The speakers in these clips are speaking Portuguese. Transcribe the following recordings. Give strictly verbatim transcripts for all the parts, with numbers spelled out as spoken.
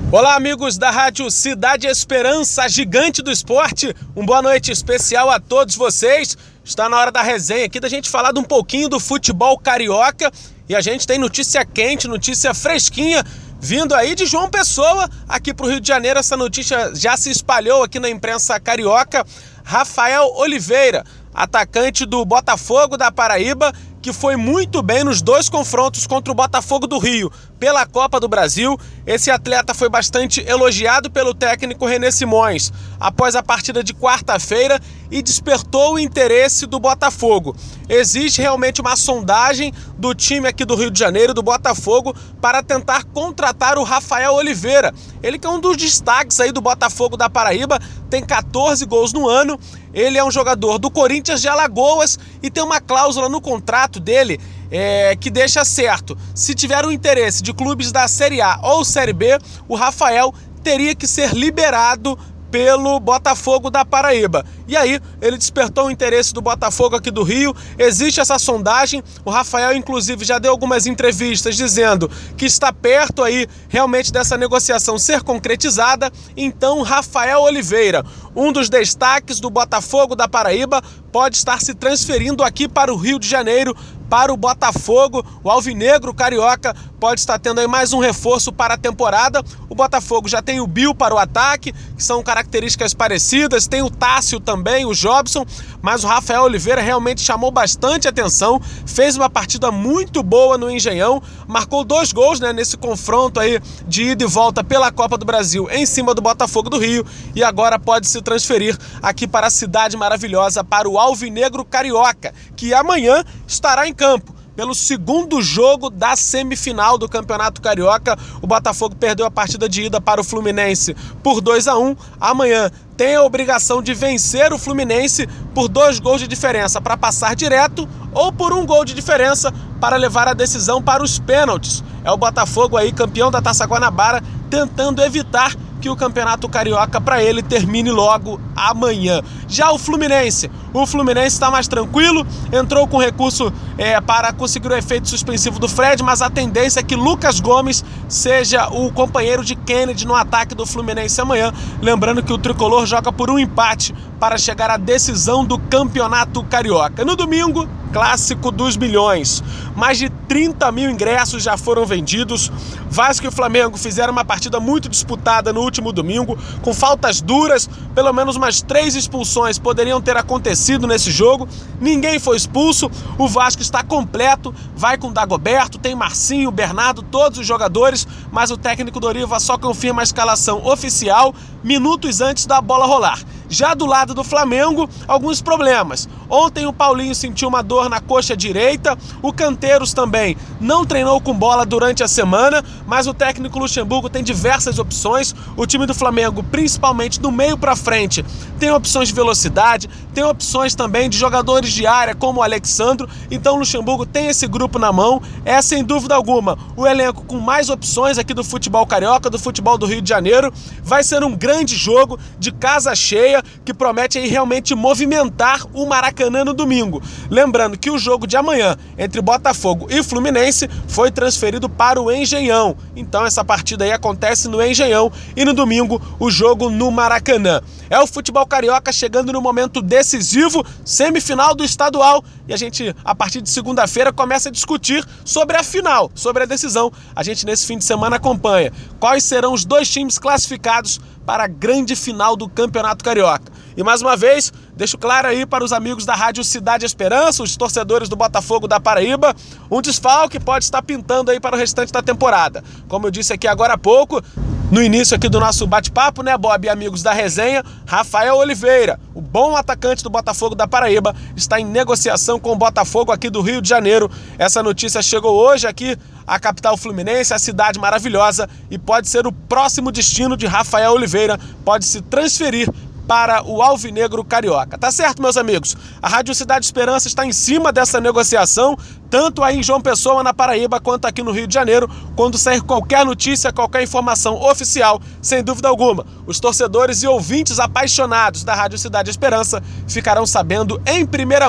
Olá, amigos da Rádio Cidade Esperança, gigante do esporte. Uma boa noite especial a todos vocês. Está na hora da resenha aqui, da gente falar de um pouquinho do futebol carioca. E a gente tem notícia quente, notícia fresquinha, vindo aí de João Pessoa, aqui para o Rio de Janeiro. Essa notícia já se espalhou aqui na imprensa carioca. Rafael Oliveira, atacante do Botafogo da Paraíba, que foi muito bem nos dois confrontos contra o Botafogo do Rio pela Copa do Brasil. Esse atleta foi bastante elogiado pelo técnico René Simões após a partida de quarta-feira e despertou o interesse do Botafogo. Existe realmente uma sondagem do time aqui do Rio de Janeiro, do Botafogo, para tentar contratar o Rafael Oliveira. Ele que é um dos destaques aí do Botafogo da Paraíba, tem quatorze gols no ano. Ele é um jogador do Corinthians de Alagoas e tem uma cláusula no contrato dele é, que deixa certo: se tiver o interesse de clubes da Série A ou Série B, o Rafael teria que ser liberado pelo Botafogo da Paraíba. E aí, ele despertou o interesse do Botafogo aqui do Rio. Existe essa sondagem. O Rafael, inclusive, já deu algumas entrevistas dizendo que está perto aí realmente dessa negociação ser concretizada. Então, Rafael Oliveira, um dos destaques do Botafogo da Paraíba, pode estar se transferindo aqui para o Rio de Janeiro, para o Botafogo. O alvinegro carioca pode estar tendo aí mais um reforço para a temporada. O Botafogo já tem o Bill para o ataque, que são características parecidas, tem o Tássio também, o Jobson, mas o Rafael Oliveira realmente chamou bastante atenção, fez uma partida muito boa no Engenhão, marcou dois gols, né, nesse confronto aí de ida e volta pela Copa do Brasil em cima do Botafogo do Rio, e agora pode se transferir aqui para a cidade maravilhosa, para o alvinegro carioca, que amanhã estará em campo pelo segundo jogo da semifinal do Campeonato Carioca. O Botafogo perdeu a partida de ida para o Fluminense por dois a um. Amanhã tem a obrigação de vencer o Fluminense por dois gols de diferença para passar direto, ou por um gol de diferença para levar a decisão para os pênaltis. É o Botafogo aí, campeão da Taça Guanabara, tentando evitar que o Campeonato Carioca para ele termine logo amanhã. Já o Fluminense, o Fluminense está mais tranquilo, entrou com recurso é, para conseguir o efeito suspensivo do Fred, mas a tendência é que Lucas Gomes seja o companheiro de Kennedy no ataque do Fluminense amanhã. Lembrando que o tricolor joga por um empate para chegar à decisão do Campeonato Carioca. No domingo, clássico dos milhões. Mais de trinta mil ingressos já foram vendidos. Vasco e Flamengo fizeram uma partida muito disputada no último domingo, com faltas duras. Pelo menos umas três expulsões poderiam ter acontecido nesse jogo. Ninguém foi expulso. O Vasco está completo, vai com Dagoberto, tem Marcinho, Bernardo, todos os jogadores, mas o técnico Doriva só confirma a escalação oficial minutos antes da bola rolar. Já do lado do Flamengo, alguns problemas. Ontem o Paulinho sentiu uma dor na coxa direita, o Canteiros também não treinou com bola durante a semana, mas o técnico Luxemburgo tem diversas opções. O time do Flamengo, principalmente do meio para frente, tem opções de velocidade, tem opções também de jogadores de área como o Alexandro. Então o Luxemburgo tem esse grupo na mão. É sem dúvida alguma o elenco com mais opções aqui do futebol carioca, do futebol do Rio de Janeiro. Vai ser um grande jogo de casa cheia, que promete aí realmente movimentar o Maracanã no domingo. Lembrando que o jogo de amanhã entre Botafogo e Fluminense foi transferido para o Engenhão. Então essa partida aí acontece no Engenhão e no domingo o jogo no Maracanã. É o futebol carioca chegando no momento decisivo, semifinal do estadual, e a gente, a partir de segunda-feira, começa a discutir sobre a final, sobre a decisão. A gente nesse fim de semana acompanha quais serão os dois times classificados para a grande final do Campeonato Carioca. E mais uma vez, deixo claro aí para os amigos da Rádio Cidade Esperança, os torcedores do Botafogo da Paraíba, um desfalque pode estar pintando aí para o restante da temporada. Como eu disse aqui agora há pouco, no início aqui do nosso bate-papo, né, Bob e amigos da resenha, Rafael Oliveira, o bom atacante do Botafogo da Paraíba, está em negociação com o Botafogo aqui do Rio de Janeiro. Essa notícia chegou hoje aqui à capital fluminense, a cidade maravilhosa, e pode ser o próximo destino de Rafael Oliveira, pode se transferir para o alvinegro carioca. Tá certo, meus amigos? A Rádio Cidade Esperança está em cima dessa negociação, tanto aí em João Pessoa, na Paraíba, quanto aqui no Rio de Janeiro. Quando sair qualquer notícia, qualquer informação oficial, sem dúvida alguma, os torcedores e ouvintes apaixonados da Rádio Cidade Esperança ficarão sabendo em primeira mão.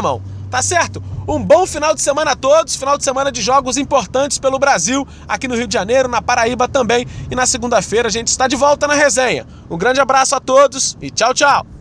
tá certo? Um bom final de semana a todos, final de semana de jogos importantes pelo Brasil, aqui no Rio de Janeiro, na Paraíba também, e na segunda-feira a gente está de volta na resenha. Um grande abraço a todos e tchau, tchau!